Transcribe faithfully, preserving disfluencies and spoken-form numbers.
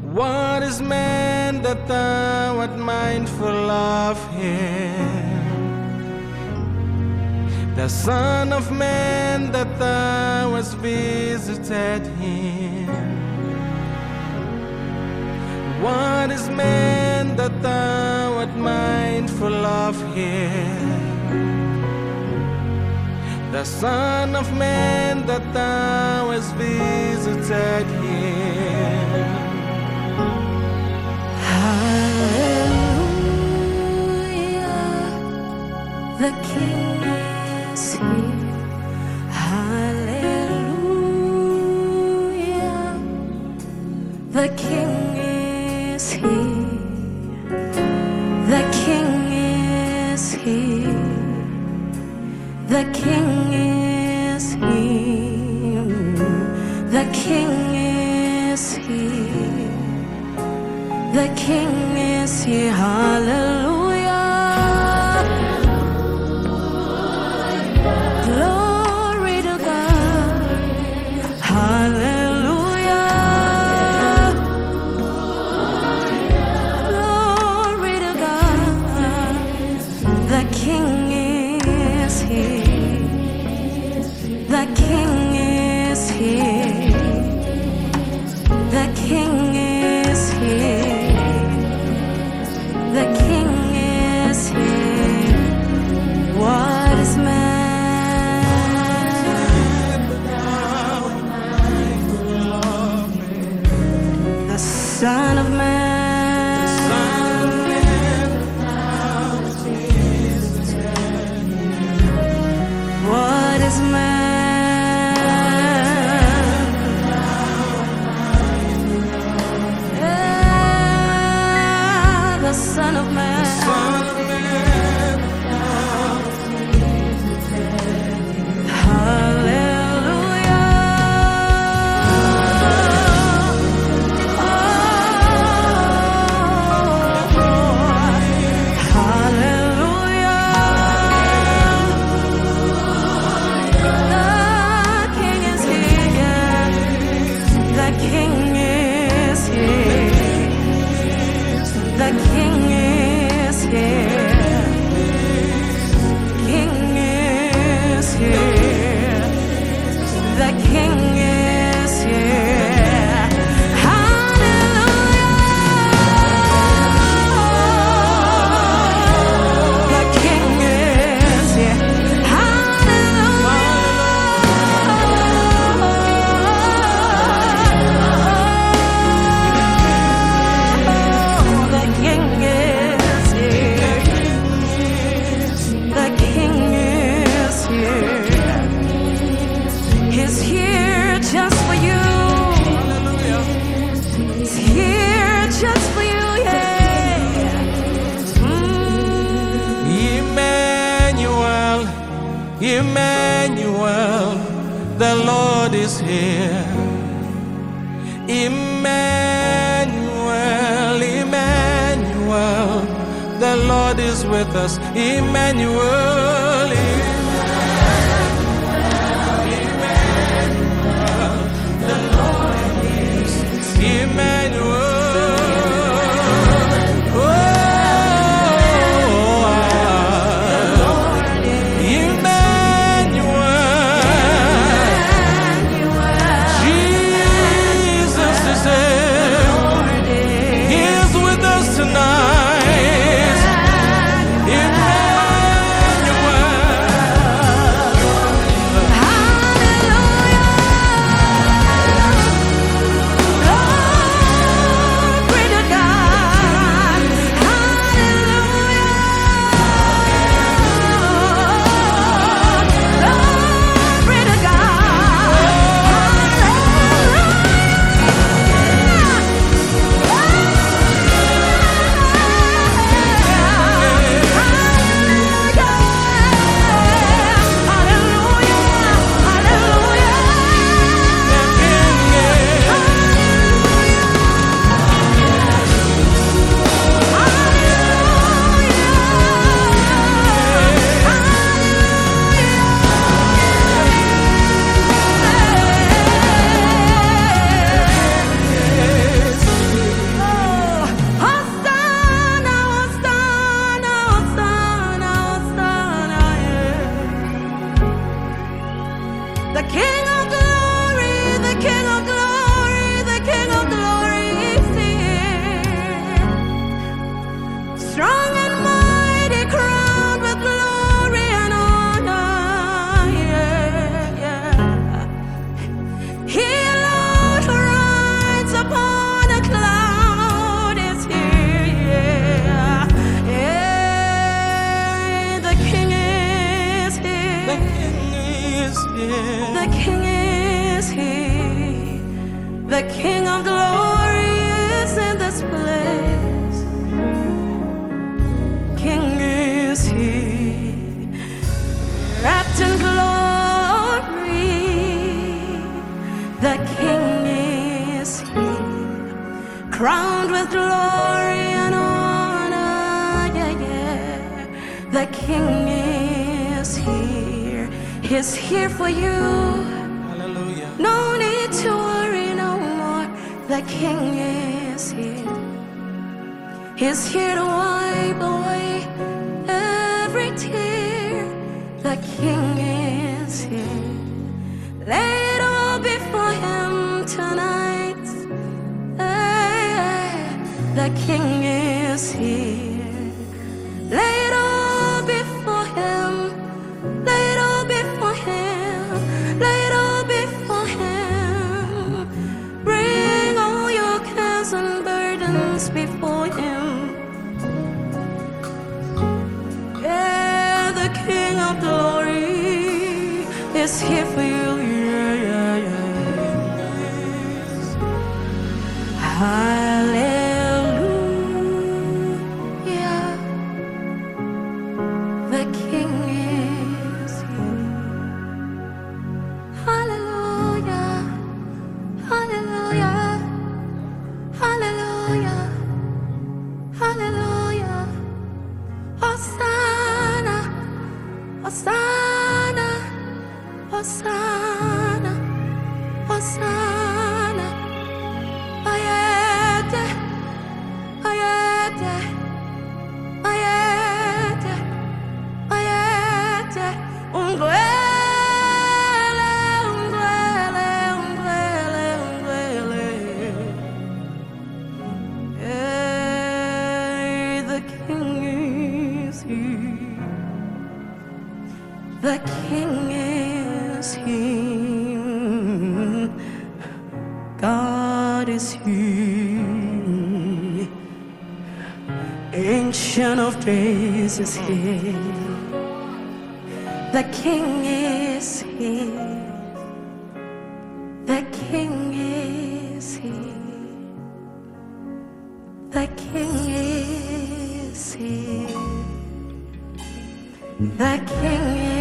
What is man that thou art mindful of him? The Son of Man that thou hast visited him. What is man that thou art mindful of him? The Son of Man that thou hast visited him. Hallelujah, the King is here. Hallelujah, the King is here. The King is here. The King is here. The King is here. The King is here. Hallelujah. Glory to God. Hallelujah. Glory to God. The King is here. The King is here. The King is here. The King is here. What is man? The Son of Man. What is man? Yeah, the Son of Man. Emmanuel, the Lord is here. Emmanuel, Emmanuel, the Lord is with us. Emmanuel, Emmanuel, the Lord is Emmanuel. Emmanuel. The King of glory is in this place. King is here, wrapped in glory. The King is here, crowned with glory and honor. Yeah, yeah. The King is here. He's here for you. Hallelujah. No need to worry no more. The King is here. He's here to wipe away every tear. The King is here. Lay it all before Him tonight. Hey, hey. The King is here. Lay it all before Him. Lay it all before Him. Lay it all before Him. Bring all your cares and burdens before Him. Yeah, the King of glory is here for you. Yeah, yeah, yeah. Hallelujah. The King is here. Hallelujah. Hallelujah. Hallelujah. Hallelujah. Hosanna. Hosanna. Hosanna. Hosanna. Ayete. Ayete. Ayete. Ayete. Ungwele. Ungwele. Ungwele. Ungwele. Hey, the King is here. The King is here. God is here. Ancient of Days is here. The King is here. The King is here. The King is here. The King is